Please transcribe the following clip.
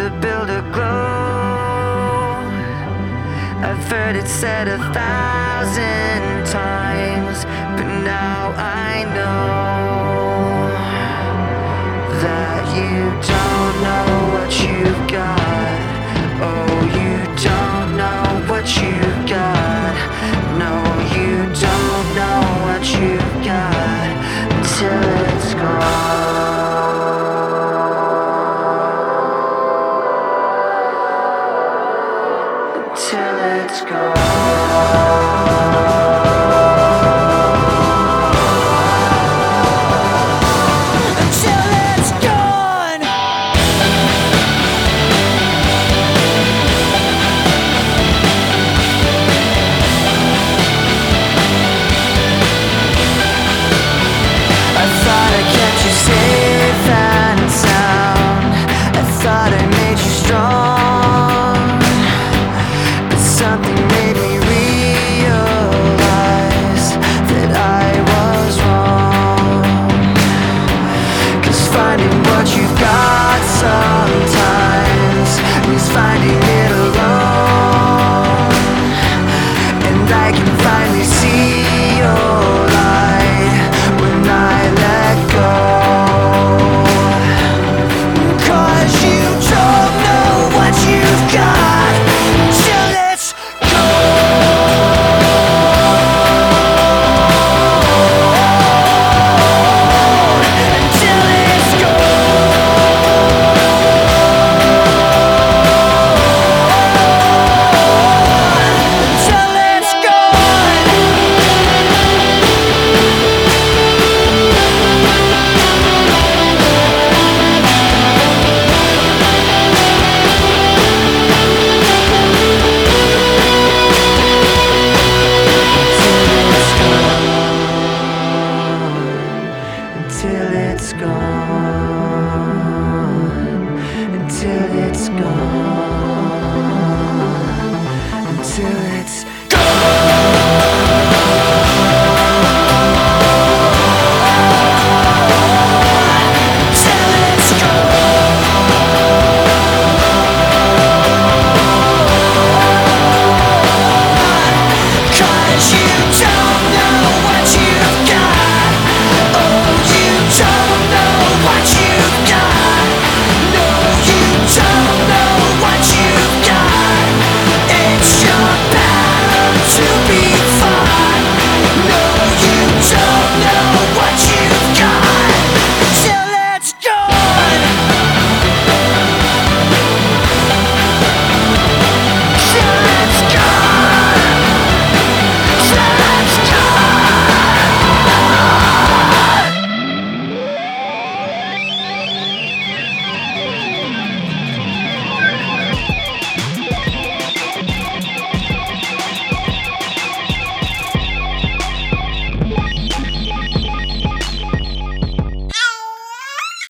to build a glow. I've heard it said 1,000 times, but now I know that you don't know what you've got. Oh, you don't know what you've got. No, you don't know what you've got until it's gone. Until it's gone. Finding it alone, and I can finally see your light when I let go. 'Cause you don't know what you've got till it's until it's gone, until it's gone, until it's